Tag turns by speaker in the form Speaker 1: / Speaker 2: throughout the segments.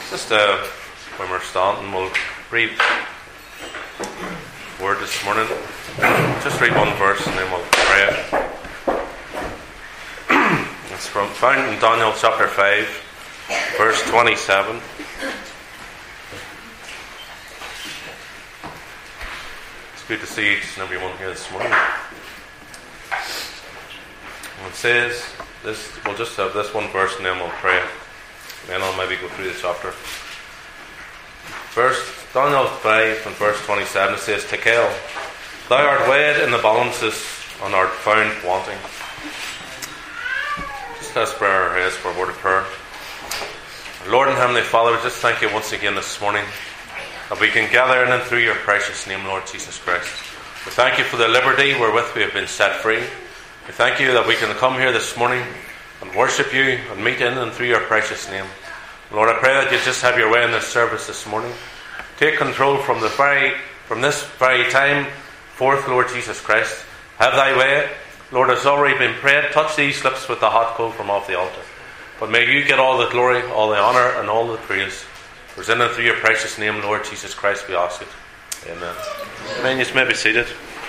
Speaker 1: Just when we're starting, we'll read word this morning. Just read one verse and then we'll pray. It's found in Daniel chapter 5, verse 27. It's good to see each and every one here this morning. And it says, we'll just have this one verse and then we'll pray. Then I'll maybe go through the chapter. Daniel 5 and verse 27, it says, Tekel, thou art weighed in the balances and art found wanting. Just let's pray our heads for a word of prayer. Lord and Heavenly Father, we just thank you once again this morning that we can gather in and through your precious name, Lord Jesus Christ. We thank you for the liberty wherewith we have been set free. We thank you that we can come here this morning and worship you and meet in and through your precious name. Lord, I pray that you just have your way in this service this morning. Take control from this very time forth, Lord Jesus Christ. Have thy way. Lord, it's already been prayed. Touch these lips with the hot coal from off the altar. But may you get all the glory, all the honour, and all the praise. For in and through your precious name, Lord Jesus Christ, we ask it. Amen. Amen. You may be seated.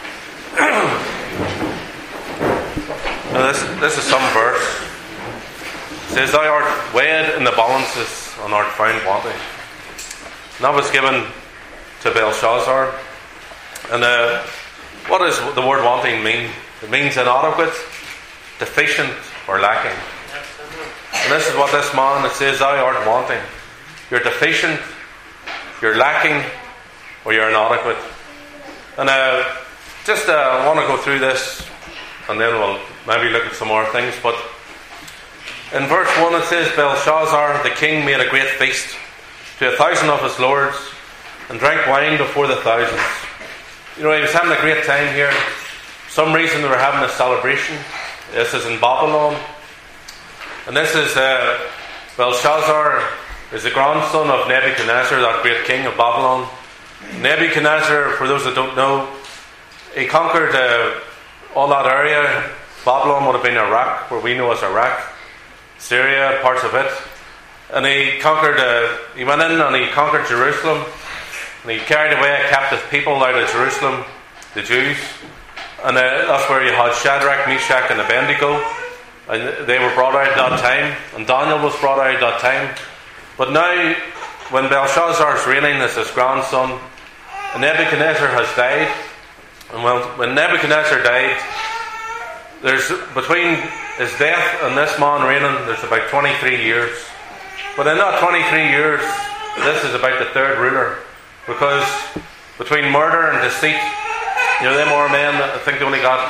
Speaker 1: Now this is some verse. It says, thou art weighed in the balances and art found wanting. And that was given to Belshazzar. And what does the word wanting mean? It means inadequate, deficient, or lacking. And this is what this man, it says, thou art wanting. You're deficient, you're lacking, or you're inadequate. And I want to go through this, and then we'll maybe look at some more things. But in verse 1 it says, Belshazzar the king made a great feast to 1,000 of his lords, and drank wine before the thousands. You know, he was having a great time here. For some reason they were having a celebration. This is in Babylon. And this is Belshazzar is the grandson of Nebuchadnezzar, that great king of Babylon. Nebuchadnezzar, for those that don't know, he conquered all that area. Babylon would have been Iraq, where we know as Iraq, Syria, parts of it. And he went in and he conquered Jerusalem. And he carried away captive people out of Jerusalem, the Jews. And that's where you had Shadrach, Meshach and Abednego. And they were brought out at that time. And Daniel was brought out at that time. But now, when Belshazzar is reigning as his grandson, Nebuchadnezzar has died. And when Nebuchadnezzar died, there's between his death and this man reigning, there's about 23 years. But in that 23 years, this is about the third ruler. Because between murder and deceit, them more men, I think they only got,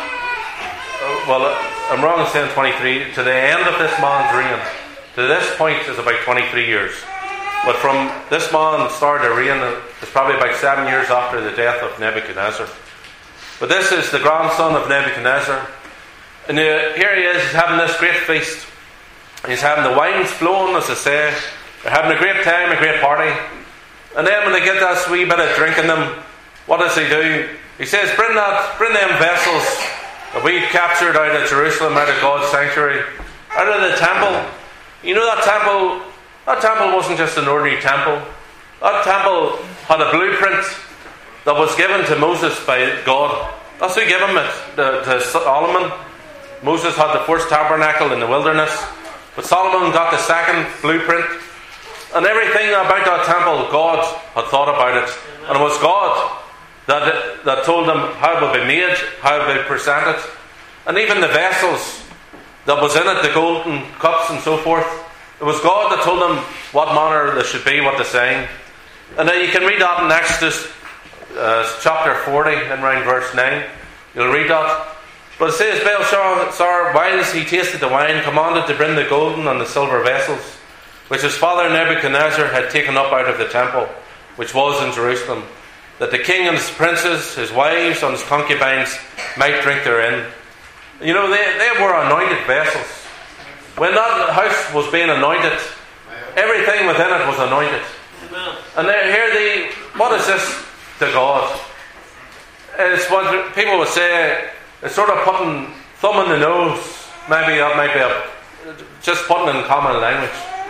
Speaker 1: I'm wrong in saying 23, to the end of this man's reign, to this point is about 23 years. But from this man started to reign, it's probably about 7 years after the death of Nebuchadnezzar. But this is the grandson of Nebuchadnezzar. And here he is, he's having this great feast. He's having the wines flowing, as I say. They're having a great time, a great party. And then when they get that wee bit of drink in them, what does he do? He says, bring them vessels that we captured out of Jerusalem, out of God's sanctuary, out of the temple. You know that temple wasn't just an ordinary temple. That temple had a blueprint that was given to Moses by God. That's who gave him it, to Solomon. Moses had the first tabernacle in the wilderness. But Solomon got the second blueprint. And everything about that temple, God had thought about it. And it was God that told them how it would be made, how it would be presented. And even the vessels that was in it, the golden cups and so forth, it was God that told them what manner they should be, what to sing. And then you can read that in Exodus chapter 40, in around verse 9. You'll read that. But it says, Belshazzar, whilst he tasted the wine, commanded to bring the golden and the silver vessels, which his father Nebuchadnezzar had taken up out of the temple, which was in Jerusalem, that the king and his princes, his wives and his concubines might drink therein. You know, they were anointed vessels. When that house was being anointed, everything within it was anointed. And what is this to God? It's what people would say, it's sort of putting thumb in the nose. Maybe that might be just putting in common language.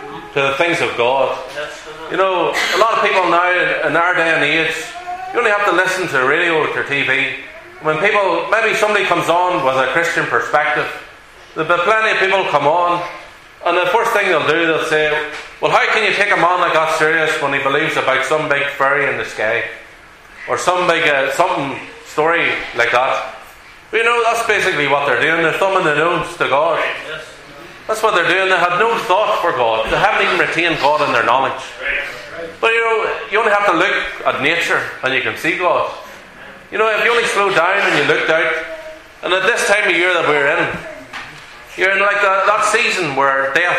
Speaker 1: to the things of God. You know, a lot of people now in our day and age, you only have to listen to radio or TV. When maybe somebody comes on with a Christian perspective, there'll be plenty of people come on, and the first thing they'll do, they'll say, well, how can you take a man like that serious when he believes about some big fairy in the sky? Or some big, something story like that. But you know, that's basically what they're doing. They're thumbing the nose to God. That's what they're doing. They have no thought for God. They haven't even retained God in their knowledge. But you know, you only have to look at nature and you can see God. You know, if you only slow down and you looked out, and at this time of year that we're in, you're in like that season where death.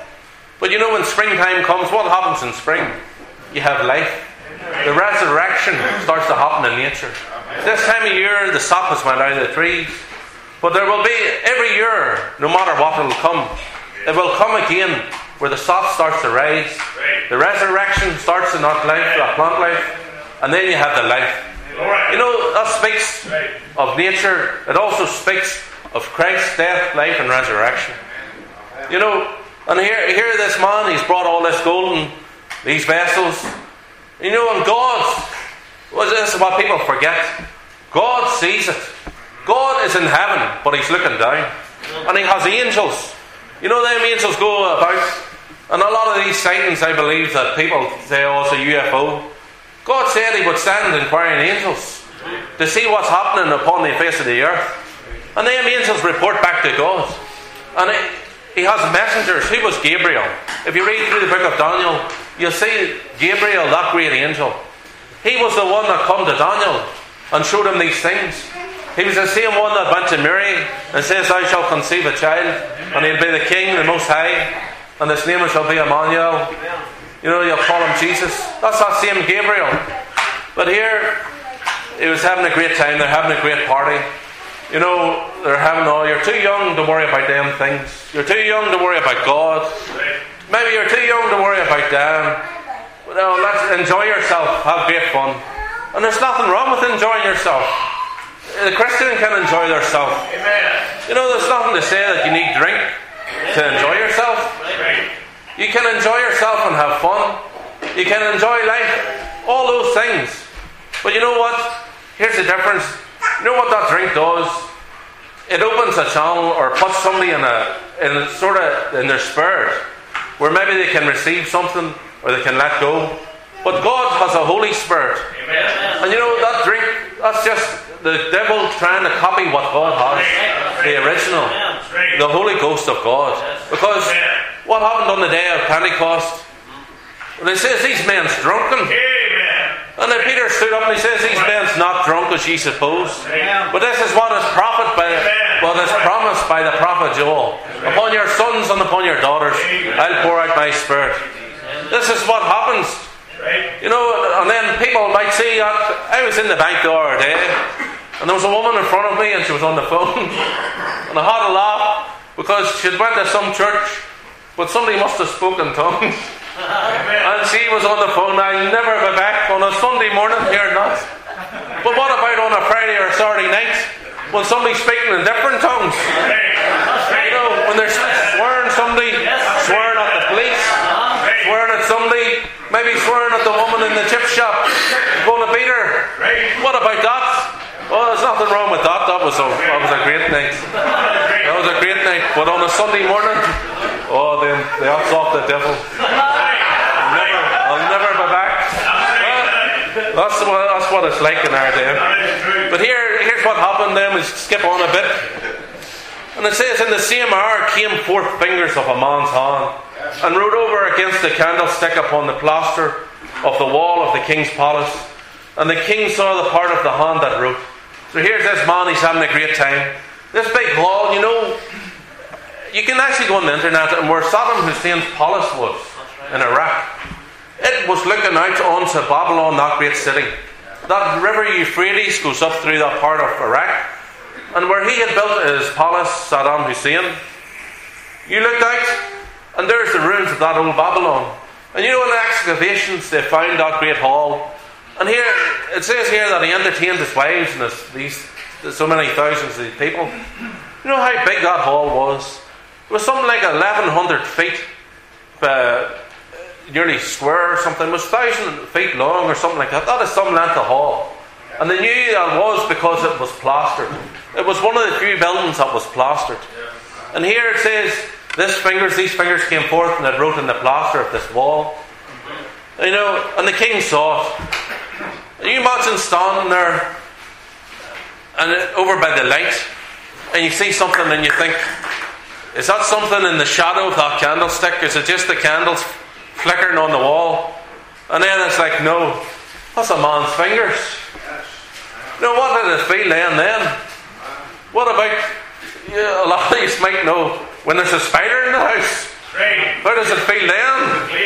Speaker 1: But you know, when springtime comes, what happens in spring? You have life. The resurrection starts to happen in nature. This time of year, the sap has went out of the trees. But there will be, every year, no matter what will come, it will come again where the sap starts to rise. The resurrection starts in that life, that plant life, and then you have the life. You know, that speaks of nature. It also speaks of Christ's death, life, and resurrection. You know, and here this man, he's brought all this gold and these vessels. You know, and this is what people forget. God sees it. God is in heaven, but He's looking down. And He has angels. You know, them angels go about. And a lot of these sightings, I believe, that people say, oh, it's a UFO. God said He would send inquiring angels to see what's happening upon the face of the earth. And them angels report back to God. And He has messengers. He was Gabriel. If you read through the book of Daniel, you'll see Gabriel, that great angel. He was the one that come to Daniel and showed him these things. He was the same one that went to Mary and says, thou shalt conceive a child, and he'll be the King, the Most High, and his name shall be Emmanuel. You know, you'll call him Jesus. That's that same Gabriel. But here, he was having a great time. They're having a great party. You know, you're too young to worry about them things. You're too young to worry about God. Maybe you're too young to worry about them. No, let's enjoy yourself. Have great fun. And there's nothing wrong with enjoying yourself. The Christian can enjoy themselves. You know, there's nothing to say that you need drink to enjoy yourself. You can enjoy yourself and have fun. You can enjoy life. All those things. But you know what? Here's the difference. You know what that drink does? It opens a channel or puts somebody in their spirit where maybe they can receive something or they can let go. But God has a Holy Spirit. And you know, that drink, that's just the devil trying to copy what God has. The original. The Holy Ghost of God. Because what happened on the day of Pentecost? Well, it says these men's drunken. And then Peter stood up and he says, these men's not drunk as ye suppose. But this is what is promised by the prophet Joel. Upon your sons and upon your daughters I'll pour out my Spirit. This is what happens. You know, and then people might see that. I was in the bank the other day, and there was a woman in front of me, and she was on the phone, and I had a laugh because she'd went to some church, but somebody must have spoken tongues, and she was on the phone. I'll never be back on a Sunday morning hearing that. But what about on a Friday or Saturday night when somebody's speaking in different tongues? You know, when they're swearing somebody, swearing at the police, swearing at somebody, maybe swearing at the woman in the chip shop, going to beat her. What about that? Oh, there's nothing wrong with that. That was a great night. That was a great night. But on a Sunday morning, oh, they ups off the devil. I'll never be back. That's what it's like in our day. But here's what happened then. We skip on a bit. And it says, in the same hour came forth fingers of a man's hand, and wrote over against the candlestick upon the plaster of the wall of the king's palace. And the king saw the part of the hand that wrote. So here's this man, he's having a great time. This big hall, you know, you can actually go on the internet, and where Saddam Hussein's palace was in Iraq, it was looking out onto Babylon, that great city. That river Euphrates goes up through that part of Iraq. And where he had built his palace, Saddam Hussein, you looked out, and there's the ruins of that old Babylon. And you know, in the excavations, they found that great hall. And here, it says here that he entertained his wives and so many thousands of these people. You know how big that hall was? It was something like 1,100 feet. nearly square or something. It was 1,000 feet long or something like that. That is some length of hall. And they knew that was because it was plastered. It was one of the few buildings that was plastered. And here it says, these fingers came forth and it wrote in the plaster of this wall. You know, and the king saw it. And you imagine standing there and over by the light, and you see something and you think, is that something in the shadow of that candlestick? Is it just the candles flickering on the wall? And then it's like, no, that's a man's fingers. You know, what did it feel then? What about, a lot of you might know, when there's a spider in the house? Right. How does it feel then?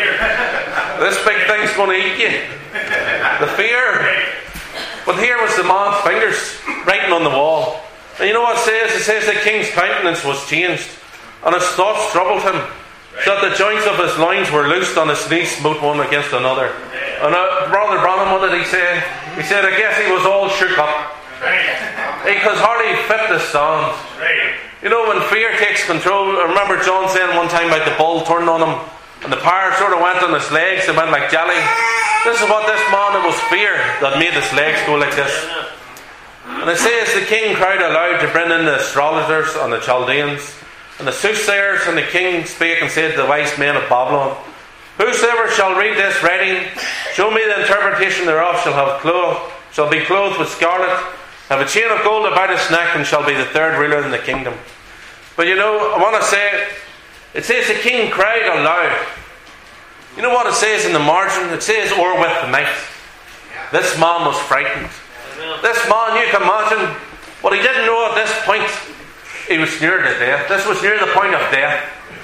Speaker 1: This big thing's going to eat you. The fear. Right. But here was the man's fingers writing on the wall. And you know what it says? It says the king's countenance was changed, and his thoughts troubled him, so that the joints of his loins were loosed, and his knees smote one against another. And Brother Branham, what did he say? He said, I guess he was all shook up. He could hardly fit the stand. You know, when fear takes control, I remember John saying one time about the bull turning on him, and the power sort of went on his legs, they went like jelly. This is what this man, it was fear that made his legs go like this. And it says the king cried aloud to bring in the astrologers and the Chaldeans and the soothsayers, and the king spake and said to the wise men of Babylon, whosoever shall read this writing, show me the interpretation thereof, shall be clothed with scarlet, have a chain of gold about his neck, and shall be the third ruler in the kingdom. But you know, I want to say, it says the king cried aloud. You know what it says in the margin? It says, or with the might. This man was frightened. This man, you can imagine, what he didn't know at this point, he was near to death. This was near the point of death.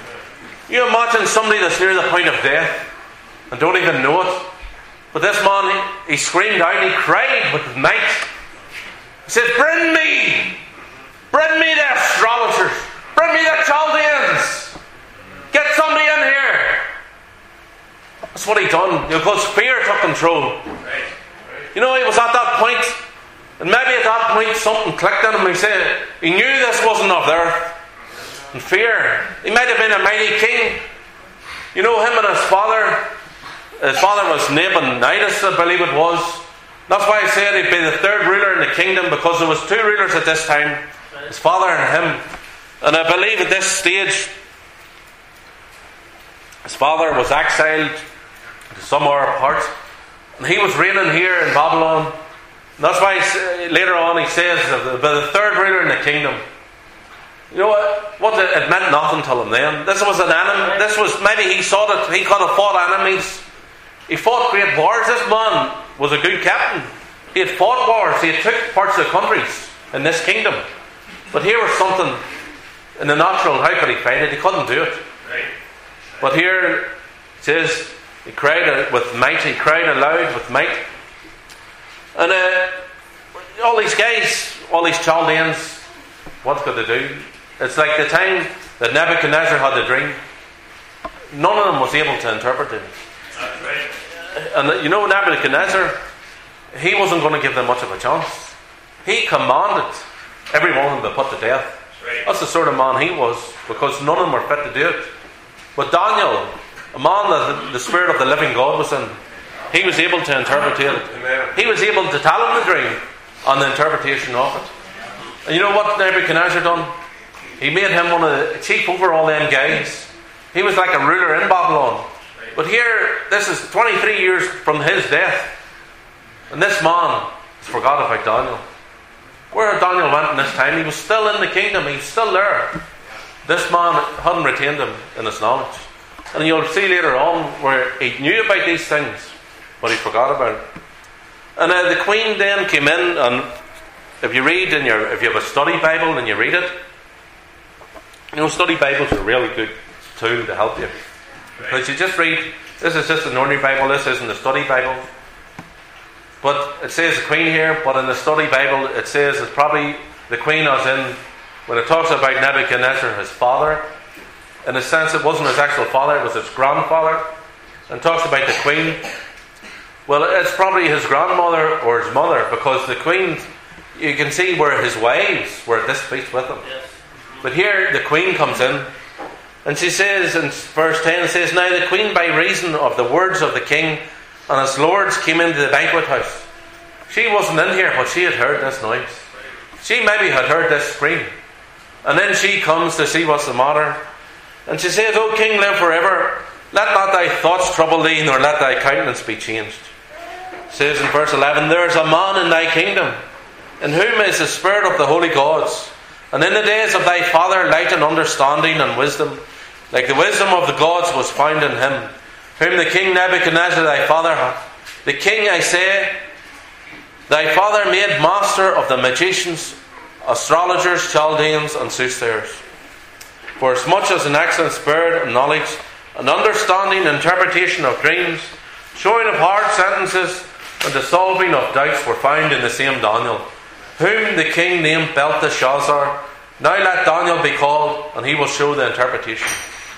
Speaker 1: You imagine somebody that's near the point of death and don't even know it. But this man, he screamed out, he cried with might. He said, bring me the astrologers, bring me the Chaldeans, get somebody in here. That's what he done, because fear took control. You know, he was at that point, and maybe at that point something clicked in him. He knew this wasn't of the earth. And fear. He might have been a mighty king. You know, him and his father was Nabonidus, I believe it was. That's why I said he'd be the third ruler in the kingdom, because there was two rulers at this time, his father and him. And I believe at this stage his father was exiled to somewhere apart, and he was reigning here in Babylon. And that's why later on he says the third ruler in the kingdom. You know what it meant nothing to him then. This was an enemy. This was, maybe he saw that he could have fought enemies. He fought great wars. This man was a good captain. He had fought wars. He had took parts of the countries in this kingdom. But here was something in the natural. How could he fight it? He couldn't do it. But here it says he cried with might. He cried aloud with might. And all these guys, all these Chaldeans, what could they do? It's like the time that Nebuchadnezzar had the dream. None of them was able to interpret it. That's right. And you know, Nebuchadnezzar, he wasn't going to give them much of a chance. He commanded every one of them to put to death. That's the sort of man he was, because none of them were fit to do it. But Daniel, a man that the Spirit of the living God was in, he was able to interpret it. He was able to tell him the dream and the interpretation of it. And you know what Nebuchadnezzar done? He made him one of the chief over all them guys. He was like a ruler in Babylon. But here, this is 23 years from his death, and this man has forgot about Daniel. Where Daniel went in this time, he was still in the kingdom. He was still there. This man hadn't retained him in his knowledge. And you'll see later on where he knew about these things, but he forgot about it. And the queen then came in, and if you read if you have a study Bible and you read it, you know, study Bibles are a really good tool to help you. Because you just read, this is just an ordinary Bible, this isn't a study Bible. But it says the queen here, but in the study Bible it says it's probably the queen as in, when it talks about Nebuchadnezzar, his father, in a sense it wasn't his actual father, it was his grandfather. And talks about the queen. Well, it's probably his grandmother or his mother, because the queen, you can see where his wives were at this feast with him. Yes. But here the queen comes in, And she says in verse 10, it says, "Now the queen, by reason of the words of the king and his lords, came into the banquet house." She wasn't in here, but she had heard this noise. She maybe had heard this scream. And then she comes to see what's the matter. And she says, "O king, live forever. Let not thy thoughts trouble thee, nor let thy countenance be changed." It says in verse 11, "There is a man in thy kingdom, in whom is the spirit of the holy gods. And in the days of thy father light and understanding and wisdom, like the wisdom of the gods was found in him, whom the king Nebuchadnezzar thy father hath. The king, I say, thy father made master of the magicians, astrologers, Chaldeans, and soothsayers. For as much as an excellent spirit and knowledge, and understanding, interpretation of dreams, showing of hard sentences, and the solving of doubts were found in the same Daniel, whom the king named Belteshazzar. Now let Daniel be called, and he will show the interpretation."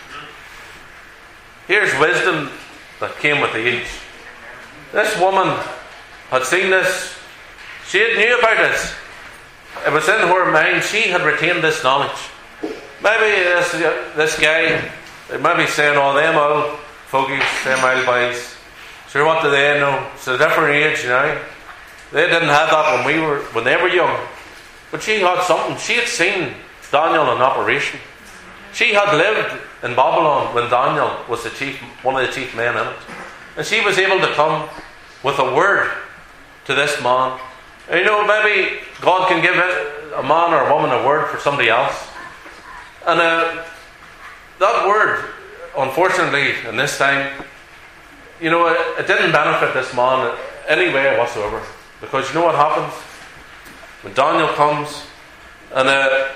Speaker 1: Here's wisdom that came with age. This woman had seen this. She had knew about this. It was in her mind. She had retained this knowledge. Maybe this guy, maybe saying, "Oh, them old fogies, them old boys, sure, what do they know? It's a different age, you know. They didn't have that when they were young." But she had something. She had seen Daniel in operation. She had lived in Babylon when Daniel was one of the chief men in it. And she was able to come with a word to this man. And maybe God can give a man or a woman a word for somebody else. And that word, unfortunately, in this time, it didn't benefit this man in any way whatsoever. Because you know what happens? When Daniel comes, and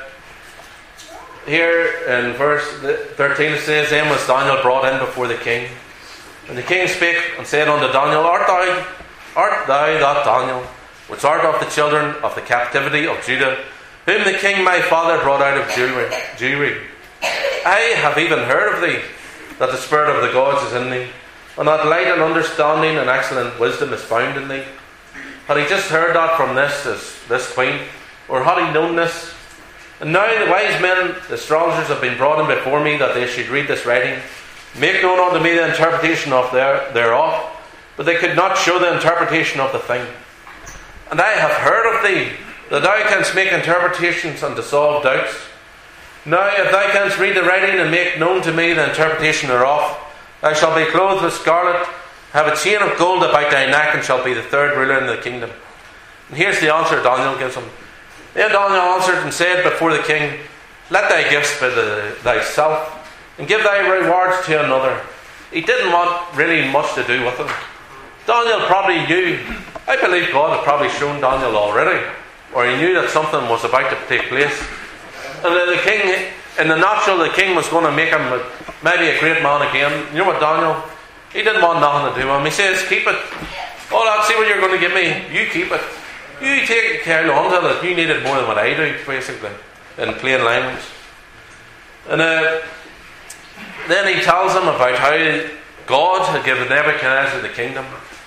Speaker 1: here in verse 13 it says, "Then was Daniel brought in before the king. And the king spake and said unto Daniel, Art thou that Daniel, which art of the children of the captivity of Judah, whom the king my father brought out of Jewry? I have even heard of thee, that the spirit of the gods is in thee, and that light and understanding and excellent wisdom is found in thee." Had he just heard that from this queen? Or had he known this? "And now the wise men, the astrologers, have been brought in before me, that they should read this writing. Make known unto me the interpretation thereof. But they could not show the interpretation of the thing. And I have heard of thee, that thou canst make interpretations and to solve doubts. Now if thou canst read the writing and make known to me the interpretation thereof, thou shalt be clothed with scarlet, have a chain of gold about thy neck, and shalt be the third ruler in the kingdom." And here's the answer Daniel gives him. Then Daniel answered and said before the king, "Let thy gifts be thyself, and give thy rewards to another." He didn't want really much to do with him. Daniel probably knew. I believe God had probably shown Daniel already, or he knew that something was about to take place. And then the king, in the natural, the king was going to make him maybe a great man again. You know what, Daniel? He didn't want nothing to do with him. He says, "Keep it. Oh, I'll see what you're going to give me. You keep it. You take care on to it. You need it more than what I do," basically, in plain language. And then he tells him about how God had given Nebuchadnezzar the kingdom.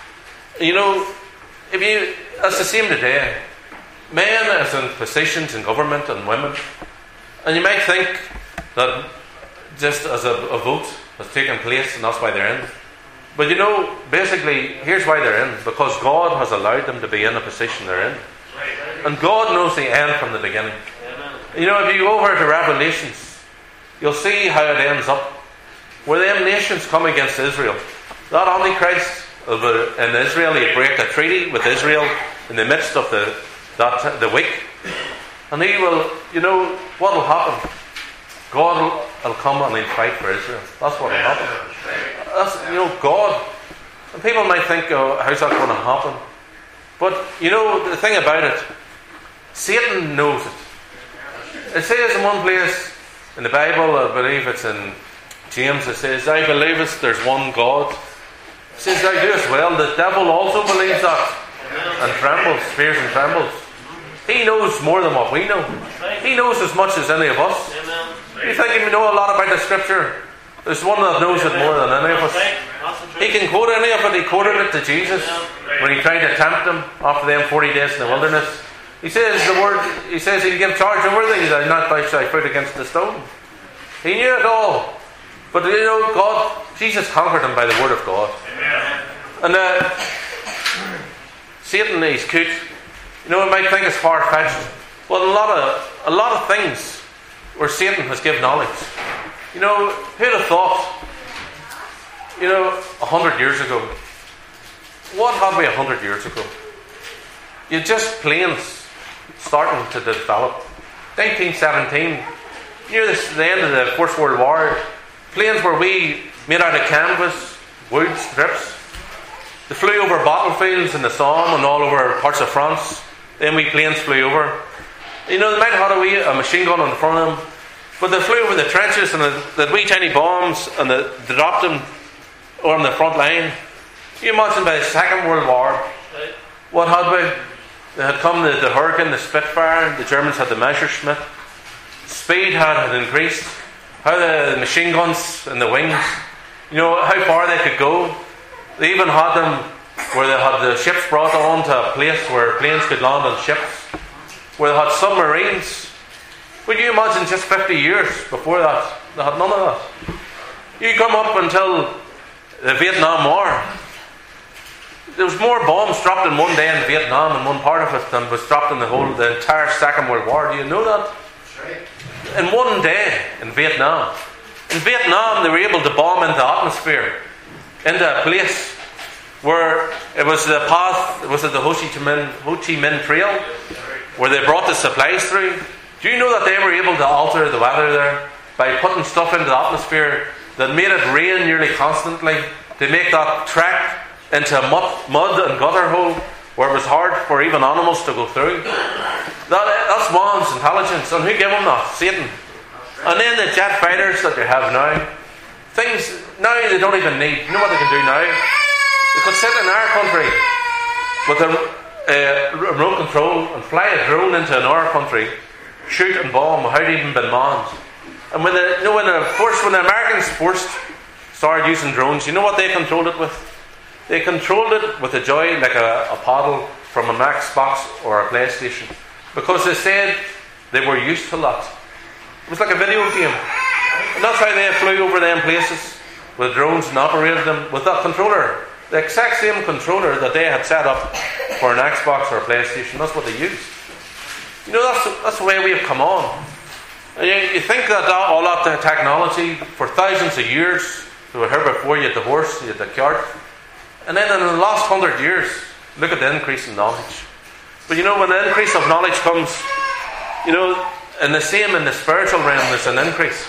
Speaker 1: That's the same today. Men as in positions in government and women. And you might think that just as a vote has taken place and that's why they're in. But basically, here's why they're in. Because God has allowed them to be in a position they're in. And God knows the end from the beginning. If you go over to Revelations, you'll see how it ends up. Where them nations come against Israel. That Antichrist in Israel, he'll break a treaty with Israel in the midst of the week. And he will, what will happen? God will come and he'll fight for Israel. That's what will happen. That's, God. And people might think, "Oh, how's that going to happen?" But, the thing about it, Satan knows it. It says in one place in the Bible, I believe it's in James, it says, "Thou believest there's one God." It says, "Thou doest well." The devil also believes that and trembles, fears and trembles. He knows more than what we know. He knows as much as any of us. You think you know a lot about the Scripture? There's one that knows it more than any of us. He can quote any of it. He quoted it to Jesus when he tried to tempt him after them 40 days in the wilderness. He says he'll give charge over thee, that not thou shalt fight against the stone. He knew it all. But Jesus conquered him by the word of God. Amen. And Satan, he's cute. You might think it's far-fetched. Well, a lot of things where Satan has given knowledge. Who'd have thought, 100 years ago? What had we 100 years ago? You just planes starting to develop. 1917, near the end of the First World War, planes were made out of canvas, wood strips. They flew over battlefields in the Somme and all over parts of France. Then planes flew over. They might have had a machine gun on the front of them, but they flew over the trenches and the wee tiny bombs and they dropped them on the front line. Can you imagine by the Second World War, what had we? They had come the Hurricane, the Spitfire, the Germans had the Messerschmitt. Speed had increased. How the machine guns and the wings, how far they could go. They even had them where they had the ships brought on to a place where planes could land on ships, where they had submarines. Would you imagine just 50 years before that? They had none of that. You come up until the Vietnam War. There was more bombs dropped in one day in Vietnam and one part of it than was dropped in the entire Second World War. Do you know that? In one day in Vietnam. In Vietnam, they were able to bomb into the atmosphere, into a place where it was the path, it was at the Ho Chi Minh Trail, where they brought the supplies through. Do you know that they were able to alter the weather there by putting stuff into the atmosphere that made it rain nearly constantly, to make that trek into a mud and gutter hole where it was hard for even animals to go through? That's man's intelligence. And who gave them that? Satan. And then the jet fighters that they have now, things now they don't even need. You know what they can do now? They could sit in our country with a remote control and fly a drone into another country, shoot and bomb without even being manned. And when the Americans first started using drones, you know what they controlled it with? They controlled it with a joy like a paddle from an Xbox or a PlayStation, because they said they were used to that. It was like a video game. And that's how they flew over them places with drones and operated them with that controller. The exact same controller that they had set up for an Xbox or a PlayStation. That's what they used. That's the way we have come on. And you think that all that technology for thousands of years, they were here before. You had the horse, you had the cart. And then in the last 100 years, look at the increase in knowledge. But when the increase of knowledge comes, and the same in the spiritual realm, there's an increase.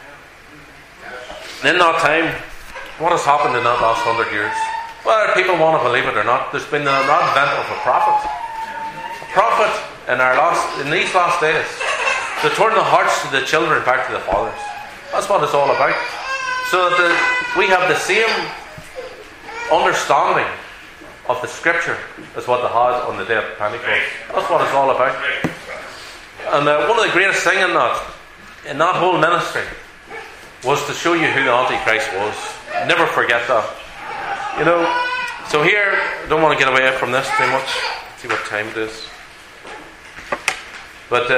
Speaker 1: And in that time, what has happened in that last 100 years? Whether people want to believe it or not, there's been an advent of a prophet. A prophet in these last days, to turn the hearts of the children back to the fathers. That's what it's all about. So that we have the same understanding of the Scripture as what they had on the day of Pentecost. That's what it's all about. And one of the greatest things in that whole ministry was to show you who the Antichrist was. Never forget that. So here, I don't want to get away from this too much. Let's see what time it is. But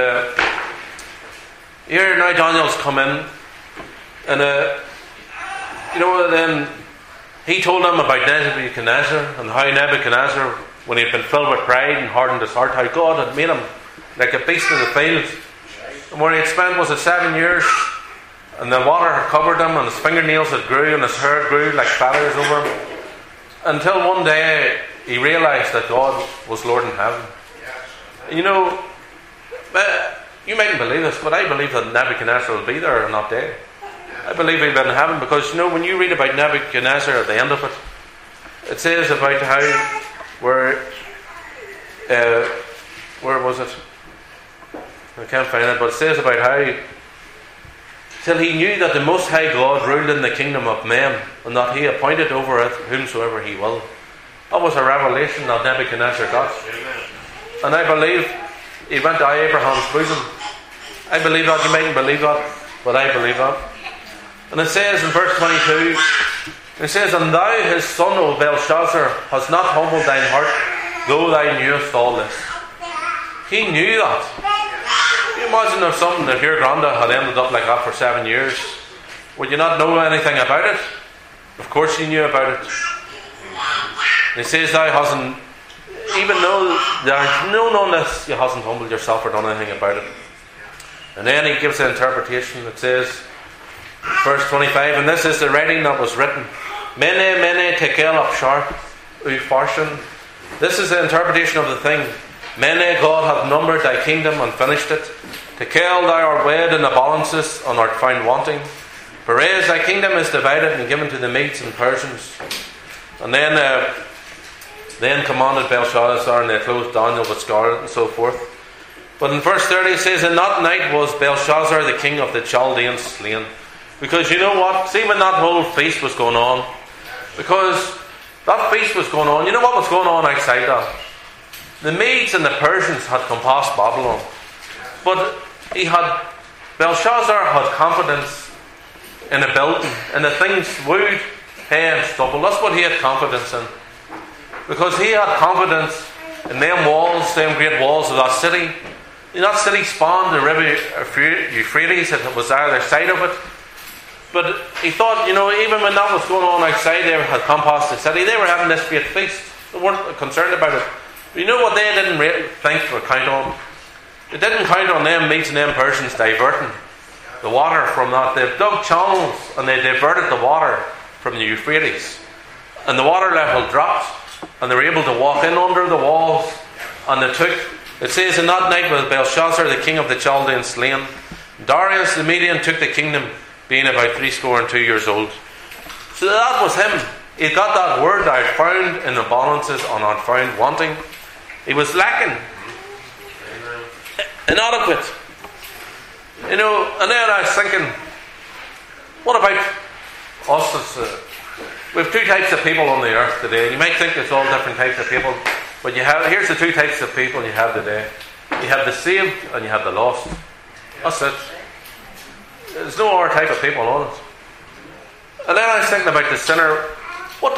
Speaker 1: here now Daniel's come in, and then he told them about Nebuchadnezzar, and how Nebuchadnezzar, when he had been filled with pride and hardened his heart, how God had made him like a beast of the field. And where he had spent, was it 7 years, and the water had covered him, and his fingernails had grew, and his hair grew like feathers over him, until one day he realised that God was Lord in heaven. You mightn't believe this, but I believe that Nebuchadnezzar will be there on that day. I believe he'll be in heaven, because when you read about Nebuchadnezzar at the end of it, it says about how where was it? I can't find it, but it says about how till he knew that the Most High God ruled in the kingdom of men, and that he appointed over it whomsoever he will. That was a revelation that Nebuchadnezzar got. And I believe he went to Abraham's bosom. I believe that. You mightn't believe that, but I believe that. And it says in verse 22, it says, "And thou, his son, O Belshazzar, hast not humbled thine heart, though thou knewest all this." He knew that. Can you imagine if something that your granddad had ended up like that for 7 years? Would you not know anything about it? Of course you knew about it. And he says, thou hasn't, even though there's no known this, you hasn't humbled yourself or done anything about it. And then he gives the interpretation. It says, verse 25, and this is the writing that was written. Mene, mene, tekel upshar, upharshin. This is the interpretation of the thing. Mene, God hath numbered thy kingdom and finished it. Tekel, thou art weighed in the balances and art found wanting. Perez, thy kingdom is divided and given to the Medes and Persians. And then commanded Belshazzar, and they clothed Daniel with scarlet and so forth. But in verse 30 it says, in that night was Belshazzar the king of the Chaldeans slain. Because you know what? See, when that whole feast was going on, because that feast was going on, you know what was going on outside that? The Medes and the Persians had come past Babylon. But Belshazzar had confidence in a building, in the things wood, hay and stubble. That's what he had confidence in. Because he had confidence in them walls, them great walls of that city. And that city spanned the river Euphrates, it was either side of it. But he thought, even when that was going on outside, they had come past the city, they were having this great feast. They weren't concerned about it. But you know what they didn't think or count on? They didn't count on them Medes and them Persians diverting the water from that. They dug channels and they diverted the water from the Euphrates. And the water level dropped, and they were able to walk in under the walls. And it says, in that night was Belshazzar the king of the Chaldeans slain. Darius the Median took the kingdom, being about 62 years old. So that was him. He got that word out, found in the balances and not found wanting. He was lacking. Inadequate. And then I was thinking, what about us? We have two types of people on the earth today. You might think there's all different types of people, but here's the two types of people you have today. You have the saved and you have the lost. That's it. There's no other type of people on it. And then I was thinking about the sinner. What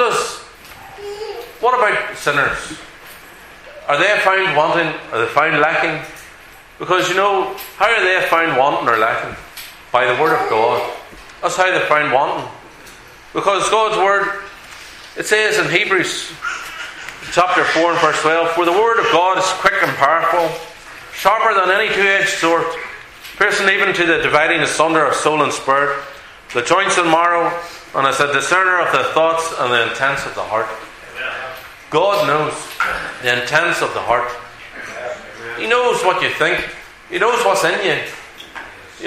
Speaker 1: about sinners? Are they found wanting? Are they found lacking? Because how are they found wanting or lacking? By the word of God. That's how they're found wanting. Because God's word, it says in Hebrews chapter 4 and verse 12, for the word of God is quick and powerful, sharper than any two-edged sword, piercing even to the dividing asunder of soul and spirit, the joints and marrow, and is a discerner of the thoughts and the intents of the heart. God knows the intents of the heart. He knows what you think. He knows what's in you.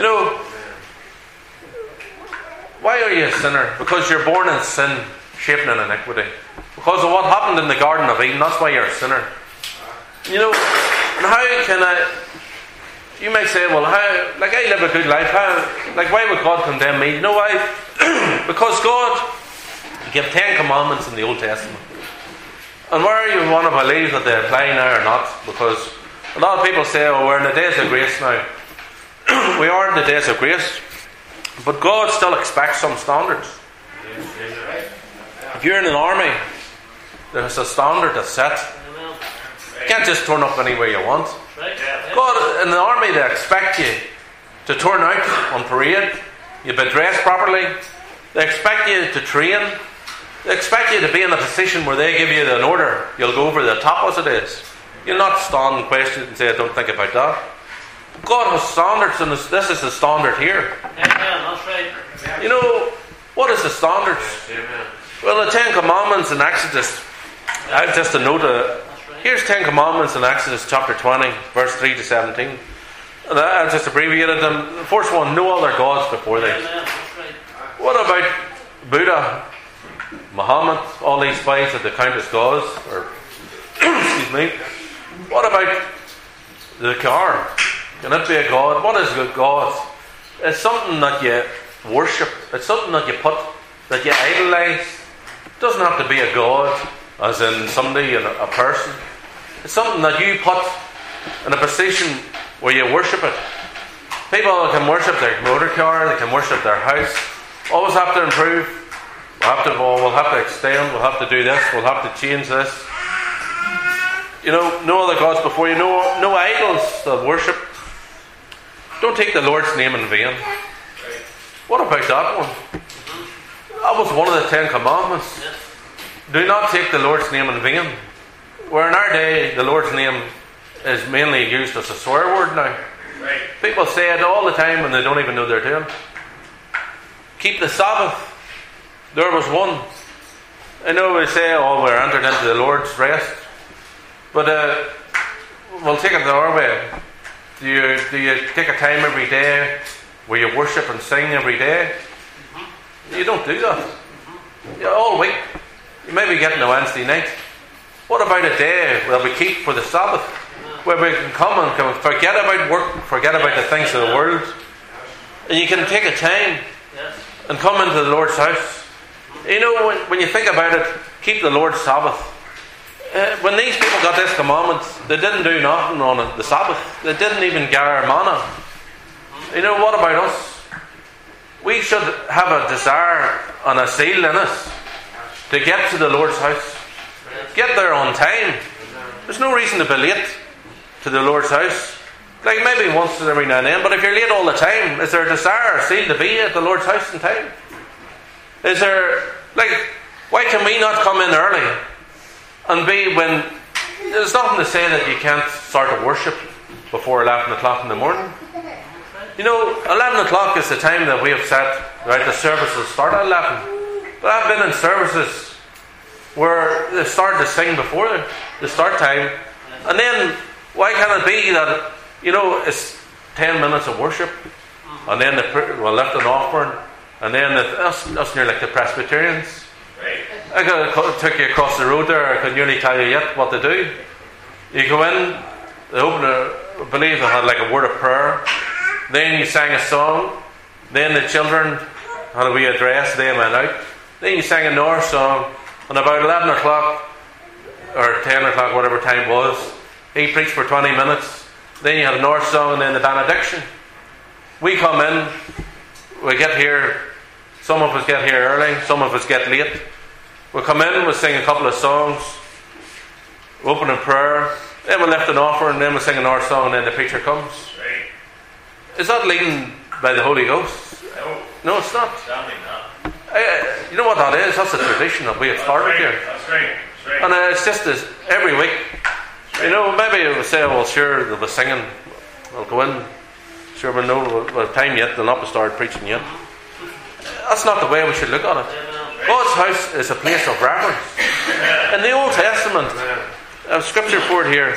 Speaker 1: Why are you a sinner? Because you're born in sin, shaped in iniquity. Because of what happened in the Garden of Eden, that's why you're a sinner. And how can you might say, well, I live a good life. Why would God condemn me? You know why? Because God gave 10 commandments in the Old Testament. And whether you want to believe that they apply now or not, because a lot of people say, we're in the days of grace now. We are in the days of grace. But God still expects some standards. If you're in an army, there's a standard that's set. You can't just turn up anywhere you want. God, in the army, they expect you to turn out on parade. You'll be dressed properly. They expect you to train. They expect you to be in a position where they give you an order. You'll go over the top as it is. You'll not stand and question it and say, I don't think about that. God has standards, and this is the standard here.
Speaker 2: That's right.
Speaker 1: What is the standards? Well, the 10 Commandments in Exodus, I have just a note here's 10 Commandments in Exodus chapter 20, verse 3 to 17. And I've just abbreviated them. The first one, no other gods before thee. What about Buddha, Muhammad, all these five that they count as gods? Or, excuse me. What about the car? Can it be a god? What is a god? It's something that you worship. It's something that you that you idolize. It doesn't have to be a god, as in somebody, a person. It's something that you put in a position where you worship it. People can worship their motor car, they can worship their house. Always have to improve. We'll have to extend, we'll have to do this, we'll have to change this. No other gods before you, no idols to worship. don't take the Lord's name in vain. What about that one? That was one of the 10 Commandments. Do not take the Lord's name in vain. Where in our day, the Lord's name is mainly used as a swear word now. People say it all the time and they don't even know they're doing it. Keep the Sabbath. There was one. I know we say, we're entered into the Lord's rest. But we'll take it the other way. Do you take a time every day where you worship and sing every day? You don't do that. All week. You maybe get in a Wednesday night. What about a day that we keep for the Sabbath? Where we can come and forget about work, forget about the things of the world. And you can take a time and come into the Lord's house. You know, when you think about it, keep the Lord's Sabbath. When these people got this commandment, they didn't do nothing on the Sabbath. They didn't even gather manna. You know, what about us? We should have a desire and a zeal in us to get to the Lord's house. Get there on time. There's no reason to be late to the Lord's house. Like maybe once every now and then, but if you're late all the time, is there a desire or zeal to be at the Lord's house in time? Is there, why can we not come in early and be when there's nothing to say that you can't start to worship before 11 o'clock in the morning? You know, 11 o'clock is the time that we have set, right? The service will start at 11. But I've been in services where they start to sing before the start time. And then, why can't it be that, you know, it's 10 minutes of worship, and then we'll lift an offering, and then us near like the Presbyterians. I could take you across the road there, I could nearly tell you yet what to do. You go in, they open I believe they had like a word of prayer, then you sang a song, then the children had a wee address, they went out, then you sang another song, and about 11 o'clock, or 10 o'clock, whatever time it was, he preached for 20 minutes, then you had another song, and then the benediction. We come in, we get here, some of us get here early, some of us get late. We come in, we sing a couple of songs, we open in prayer, then we lift an offering, then we sing another song, and then the preacher comes. Is that leading by the Holy Ghost? No, it's not. You know what that is? That's a tradition that we have started here.
Speaker 2: That's right.
Speaker 1: And it's just this every week. You know, maybe we'll say, well, sure, they'll be singing. We'll go in. Sure, we'll know we'll time yet. They'll not be started preaching yet. That's not the way we should look at it. God's house is a place of reverence. In the Old Testament, I have scripture for it here.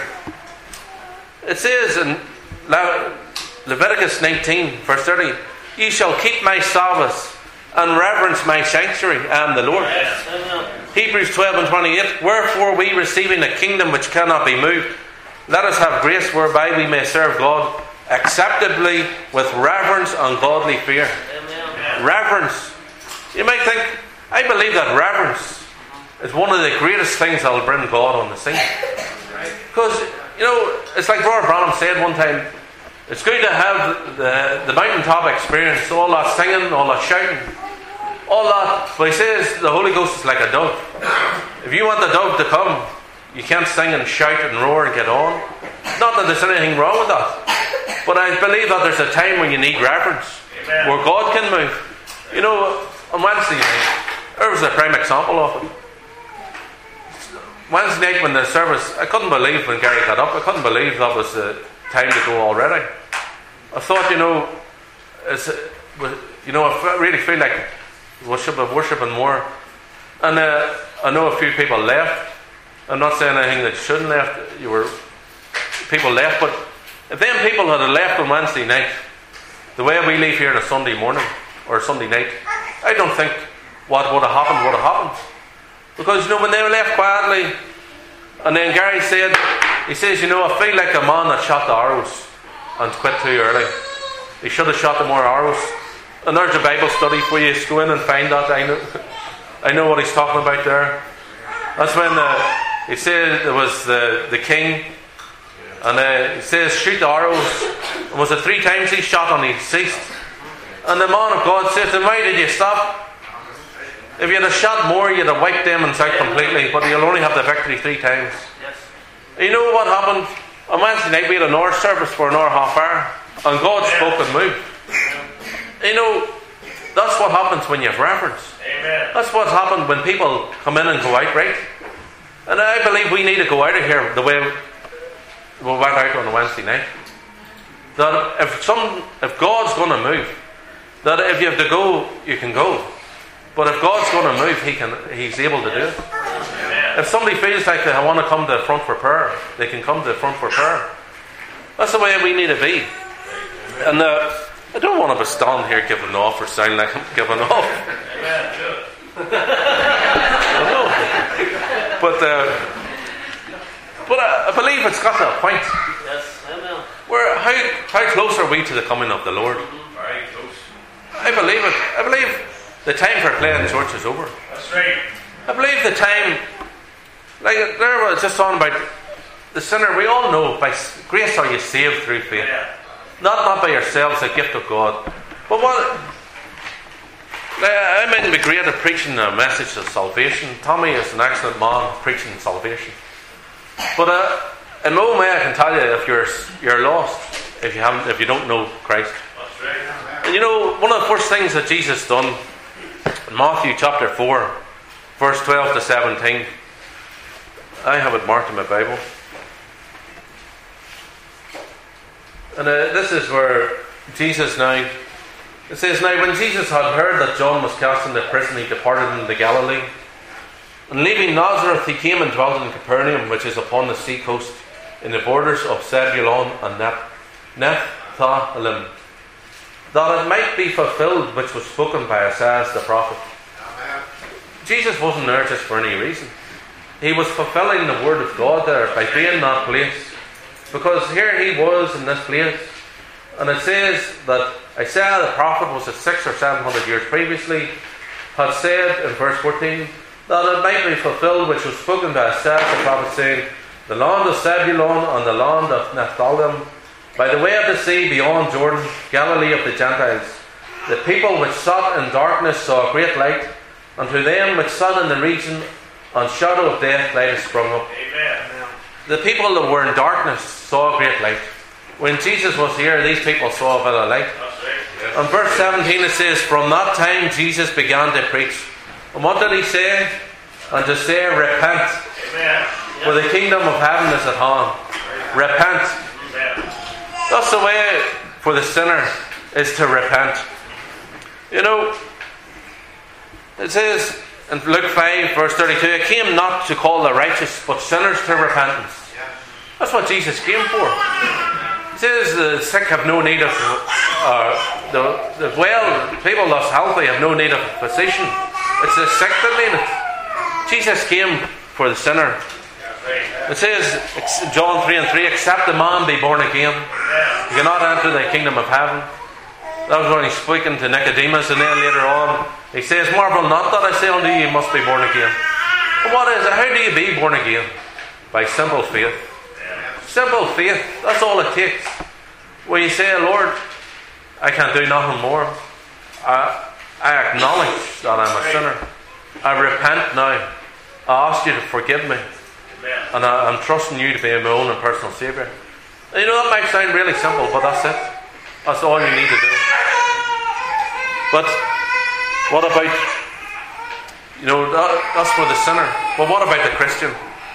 Speaker 1: It says in Leviticus 19, verse 30, "Ye shall keep my Sabbaths and reverence my sanctuary, I am the Lord." Hebrews 12 and 28, "Wherefore we receiving a kingdom which cannot be moved, let us have grace whereby we may serve God acceptably with reverence and godly fear." Reverence. You might think, I believe that reverence is one of the greatest things that will bring God on the scene. Because, you know, it's like Brother Branham said one time, it's good to have the mountaintop experience, all that singing, all that shouting, all that. But he says the Holy Ghost is like a dove. If you want the dove to come, you can't sing and shout and roar and get on. Not that there's anything wrong with that, but I believe that there's a time when you need reverence, where God can move. You know, on Wednesday night, there was a prime example of it. Wednesday night when the service, I couldn't believe when Gary got up, I couldn't believe that was the time to go already. I thought, you know, I really feel like we should be worshipping more. And I know a few people left. I'm not saying anything that you shouldn't left. People left, but if them people had left on Wednesday night, the way we leave here on a Sunday morning or Sunday night, I don't think what would have happened. Because, you know, when they were left quietly, and then Gary said, he says, you know, I feel like a man that shot the arrows and quit too early. He should have shot the more arrows. And there's a Bible study for you. Just go in and find that. I know what he's talking about there. That's when he said there was the king, and he says, shoot the arrows. And was it 3 times he shot and he ceased? And the man of God says to him, why did you stop? If you'd have shot more, you'd have wiped them out completely, but you'll only have the victory 3 times. Yes. You know what happened? On Wednesday night we had an hour service for an hour, half hour. And God spoke and moved. You know, that's what happens when you have reverence.
Speaker 2: Amen.
Speaker 1: That's what's happened when people come in and go out right. And I believe we need to go out of here the way we went out on a Wednesday night. That if God's going to move, that if you have to go, you can go. But if God's going to move, He's able to do it.
Speaker 2: Amen.
Speaker 1: If somebody feels like they want to come to the front for prayer, they can come to the front for prayer. That's the way we need to be. And I don't want to be standing here giving off or sound like I'm giving off.
Speaker 2: Amen.
Speaker 1: I know. But I believe it's got to a point.
Speaker 2: Yes. Amen.
Speaker 1: Where how close are we to the coming of the Lord?
Speaker 2: Very close.
Speaker 1: I believe it. I believe the time for playing church is over.
Speaker 2: That's right.
Speaker 1: I believe the time, like there was just on about the sinner. We all know by grace are you saved through faith,
Speaker 2: Yeah.
Speaker 1: not by yourselves, a gift of God. But what? I mightn't be great at preaching a message of salvation. Tommy is an excellent man preaching salvation. But in no way I can tell you if you're lost if you don't know Christ.
Speaker 2: That's right.
Speaker 1: And you know, one of the first things that Jesus done in Matthew chapter 4, verse 12 to 17. I have it marked in my Bible. And this is where Jesus now. It says, "Now when Jesus had heard that John was cast into prison, he departed into Galilee. And leaving Nazareth, he came and dwelt in Capernaum, which is upon the sea coast, in the borders of Zebulun and Naphtali, that it might be fulfilled which was spoken by Isaiah the prophet."
Speaker 3: Amen.
Speaker 1: Jesus wasn't there just for any reason. He was fulfilling the word of God there by being in that place. Because here he was in this place. And it says that Isaiah the prophet was 600 or 700 years previously, had said in verse 14, that it might be fulfilled which was spoken by Isaiah the prophet, saying, "The land of Zebulun and the land of Naphtali, by the way of the sea beyond Jordan, Galilee of the Gentiles. The people which sat in darkness saw a great light, and to them which sat in the region and shadow of death light is sprung up."
Speaker 2: Amen.
Speaker 1: The people that were in darkness saw a great light. When Jesus was here, these people saw a bit of light.
Speaker 2: That's right. Yes.
Speaker 1: In verse 17 it says, "From that time Jesus began to preach." And what did he say? And to say, "Repent,
Speaker 2: Amen.
Speaker 1: for the kingdom of heaven is at hand." Repent.
Speaker 2: Amen.
Speaker 1: That's the way for the sinner, is to repent. You know, it says in Luke 5 verse 32, "I came not to call the righteous, but sinners to repentance." That's what Jesus came for. He says the sick have no need of the well, people that's healthy have no need of a physician. It's the sick that need it. Jesus came for the sinner. It says John 3:3, "Except a man be born again, he cannot enter the kingdom of heaven." That was when he's speaking to Nicodemus, and then later on he says, "Marvel not that I say unto you, you must be born again." And what is it? How do you be born again? By simple faith. Simple faith. That's all it takes. Where you say, "Lord, I can't do nothing more. I acknowledge that I'm a sinner. I repent now. I ask you to forgive me. And I'm trusting you to be my own and personal Saviour." And you know, that might sound really simple, but that's it. That's all you need to do. But what about, you know, that's for the sinner. But what about the Christian?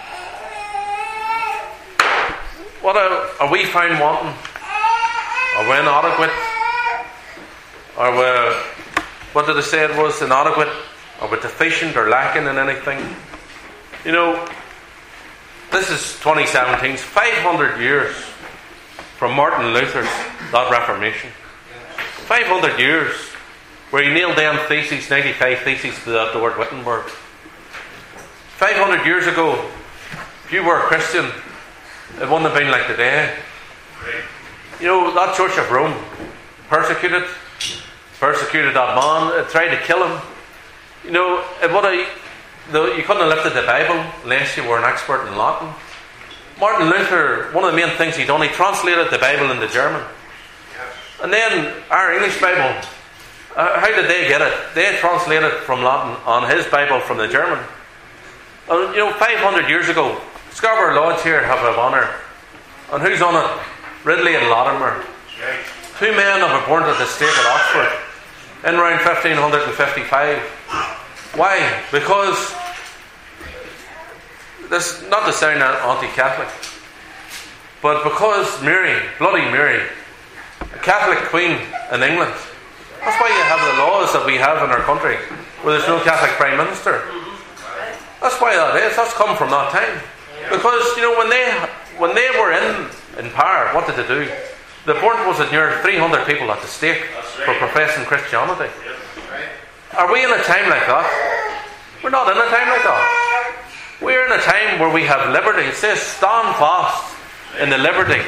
Speaker 1: What are we found wanting? Are we inadequate? Are we, what did they say it was, inadequate? Are we deficient or lacking in anything? You know, this is 2017, 500 years from Martin Luther's, that Reformation. 500 years where he nailed down theses, 95 theses to that Lord Wittenberg. 500 years ago, if you were a Christian, it wouldn't have been like today. You know, that Church of Rome persecuted that man, it tried to kill him. You know, you couldn't have lifted the Bible unless you were an expert in Latin. Martin Luther, one of the main things he done, he translated the Bible into German. And then our English Bible, how did they get it? They translated from Latin on his Bible from the German. And, you know, 500 years ago, Scarborough Lodge here have a banner. And who's on it? Ridley and Latimer. Two men were born at the stake at Oxford in around 1555. Why? Because this, not to sound anti-Catholic, but because Mary, Bloody Mary, a Catholic queen in England. That's why you have the laws that we have in our country, where there's no Catholic Prime Minister. That's why that is. That's come from that time. Because, when they were in power, what did they do? The burnt was near 300 people at the stake for professing Christianity. Are we in a time like that? We're not in a time like that. We're in a time where we have liberty. It says, stand fast in the liberty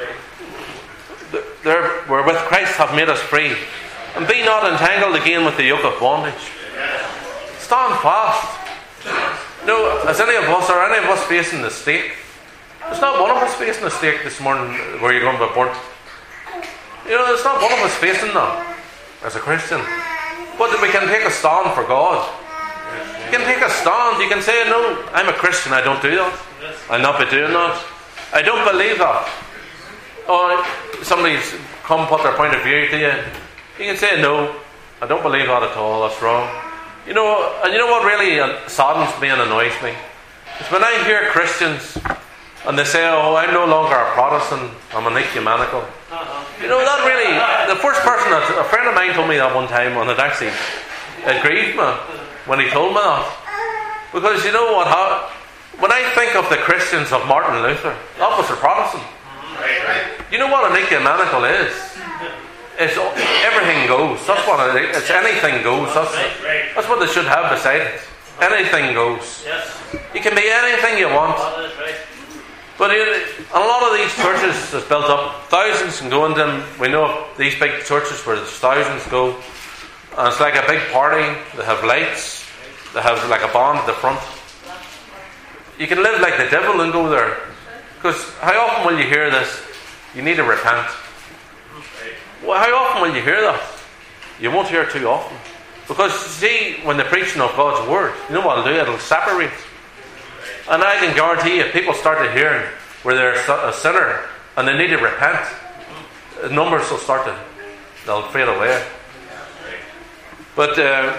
Speaker 1: wherewith Christ hath made us free, and be not entangled again with the yoke of bondage. Stand fast. Is any of us, are any of us facing the stake? There's not one of us facing the stake this morning where you're going to be burnt. There's not one of us facing that as a Christian. But we can take a stand for God. You can take a stand. You can say, no, I'm a Christian, I don't do that. I'll not be doing that. I don't believe that. Or somebody's come put their point of view to you. You can say, no, I don't believe that at all, that's wrong. And you know what really saddens me and annoys me? Is when I hear Christians and they say, oh, I'm no longer a Protestant, I'm an ecumenical. That really, the first person, a friend of mine told me that one time, and it grieved me when he told me that. Because you know what, when I think of the Christians of Martin Luther, that was a Protestant. You know what an ecumenical is? It's everything goes. That's what it's. Anything goes. That's what they should have beside it. Anything goes. You can be anything you want. But a lot of these churches is built up. Thousands can go into them. We know of these big churches where there's thousands go, and it's like a big party. They have lights. They have like a band at the front. You can live like the devil and go there. Because how often will you hear this? You need to repent. Well, how often will you hear that? You won't hear it too often. Because, see, when they're preaching of God's Word, you know what it'll do? It'll separate. And I can guarantee if people start to hear where they're a sinner and they need to repent, the numbers will they'll fade away. But,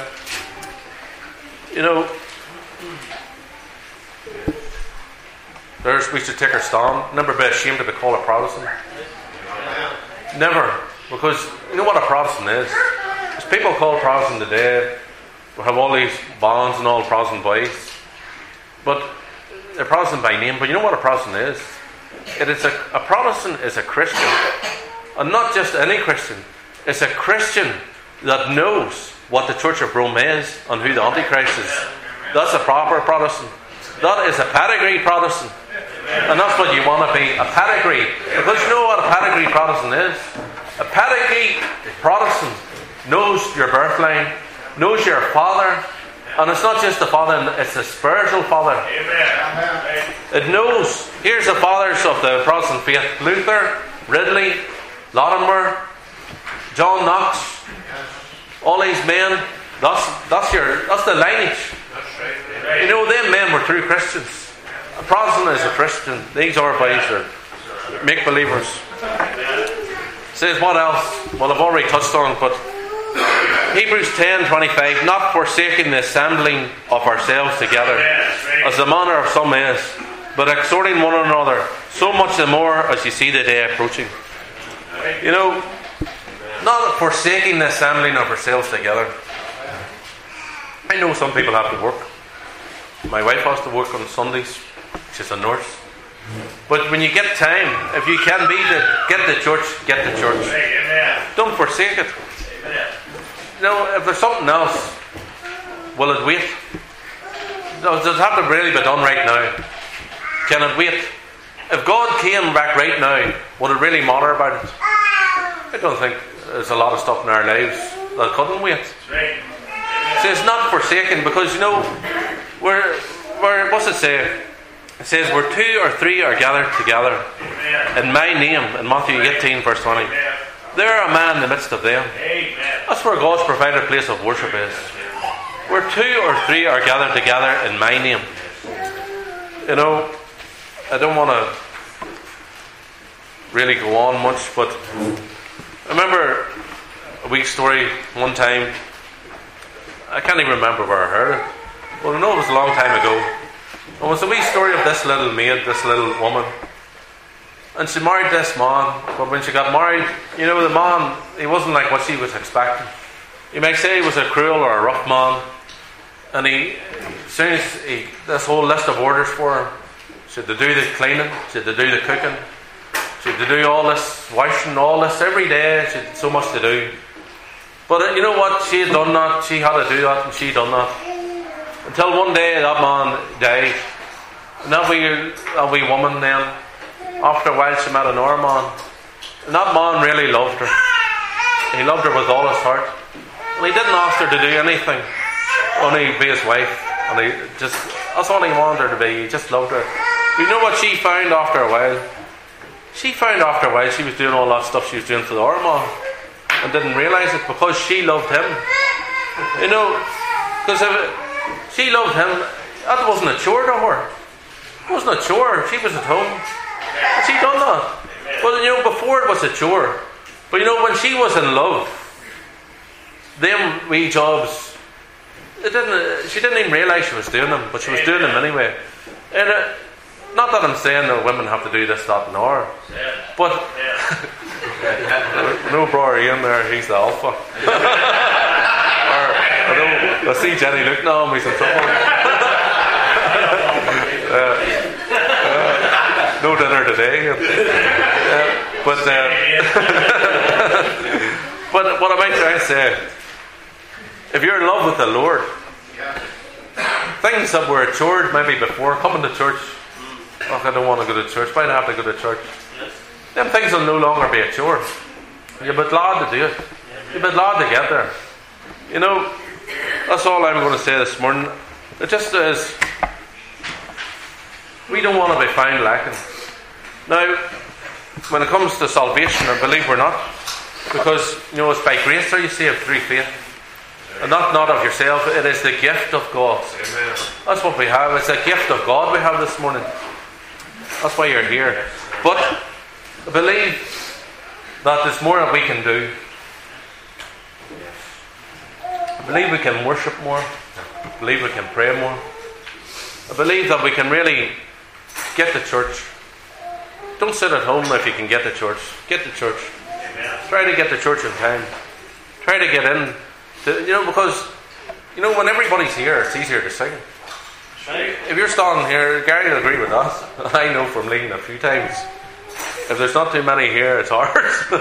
Speaker 1: we should take our stand. Never be ashamed to be called a Protestant. Never. Because you know what a Protestant is? There's people called Protestant today. We have all these bands and all Protestant boys. But they're Protestant by name. But you know what a Protestant is? A Protestant is a Christian. And not just any Christian. It's a Christian that knows what the Church of Rome is and who the Antichrist is. That's a proper Protestant. That is a pedigree Protestant. And that's what you want to be, a pedigree. Because you know what a pedigree Protestant is? A pedigree Protestant knows your birthline, knows your father, and it's not just the father, it's the spiritual father.
Speaker 2: Amen.
Speaker 1: It knows, here's the fathers of the Protestant faith: Luther, Ridley, Latimer, John Knox, all these men. That's the lineage. Them men were true Christians. A Protestant is a Christian. These are boys are make-believers. Says what else? Well, I've already touched on, but Hebrews 10:25, not forsaking the assembling of ourselves together, as the manner of some is, but exhorting one another, so much the more as you see the day approaching. Not forsaking the assembling of ourselves together. I know some people have to work. My wife has to work on Sundays. She's a nurse. But when you get time, if you can get the church, get the church. Don't forsake it. If there's something else, will it wait? Does it have to really be done right now? Can it wait? If God came back right now, would it really matter about it? I don't think there's a lot of stuff in our lives that couldn't wait. So it's not forsaken, because we're what's it say? It says, where 2 or 3 are gathered together in my name, in Matthew 18 verse 20, there am I in the midst of them. That's where God's provided place of worship is. Where 2 or 3 are gathered together in my name. I don't want to really go on much, but I remember a wee story one time. I can't even remember where I heard it. Well, I know it was a long time ago. It was a wee story of this little maid, this little woman. And she married this man. But when she got married, you know, the man, he wasn't like what she was expecting. You might say he was a cruel or a rough man. And as soon as this whole list of orders for her, she had to do the cleaning, she had to do the cooking, she had to do all this washing, all this every day. She had so much to do. But you know what? She had done that, she had to do that, and she done that. Until one day that man died. And that wee woman then, after a while she met another man. And that man really loved her. He loved her with all his heart. And he didn't ask her to do anything, only be his wife. And that's all he wanted her to be. He just loved her. But you know what she found after a while? She found after a while she was doing all that stuff she was doing for the other man. And didn't realise it because she loved him. You know, because if she loved him, that wasn't a chore to her. It wasn't a chore. She was at home. And she done that. Well, you know, before it was a chore. But you know, when she was in love, them wee jobs, she didn't even realise she was doing them, but she was doing them anyway. And not that I'm saying that women have to do this, that, and or, but no brother Ian there, he's the alpha. I see Jenny looking at him, he's in trouble. No dinner today. But what am I trying to say? If you're in love with the Lord, things that were a chore maybe before, coming to church, oh, I don't want to go to church, why do I have to go to church? Them things will no longer be a chore. You'll be glad to do it. You'll be glad to get there. You know, that's all I'm going to say this morning. It just is, we don't want to be found lacking. Now, when it comes to salvation, I believe we're not. Because, you know, it's by grace are you saved through faith. And not of yourself, it is the gift of God. Amen. That's what we have. It's a gift of God we have this morning. That's why you're here. But I believe that there's more that we can do. I believe we can worship more. I believe we can pray more. I believe that we can really get to church. Don't sit at home if you can get to church. Get to church. Amen. Try to get to church in time. Try to get in. Because, you know, when everybody's here, it's easier to sing. If you're standing here, Gary will agree with that. I know from leading a few times. If there's not too many here, it's hard.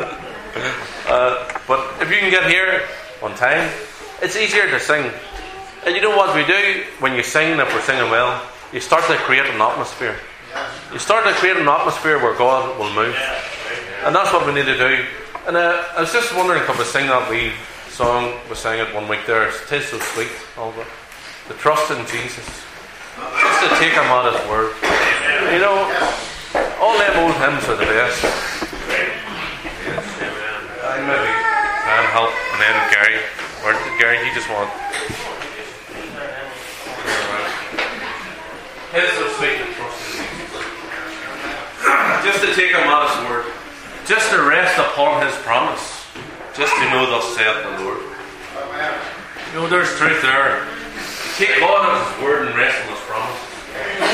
Speaker 1: But if you can get here on time, it's easier to sing. And you know what we do when you sing, if we're singing well? You start to create an atmosphere. You start to create an atmosphere where God will move. And that's what we need to do. And I was just wondering, could we sing that wee song we sang it one week there? "'Tis so sweet," all that. To trust in Jesus. Just to take him at his word. You know, all them old hymns are the best. I maybe can help, and then Gary. Or Gary, he just want. "'Tis so sweet to trust in Jesus." Just to take him at his word. Just to rest upon his promise. Just to know thus saith the Lord. You know, there's truth there. Take God at his word and rest on his promises.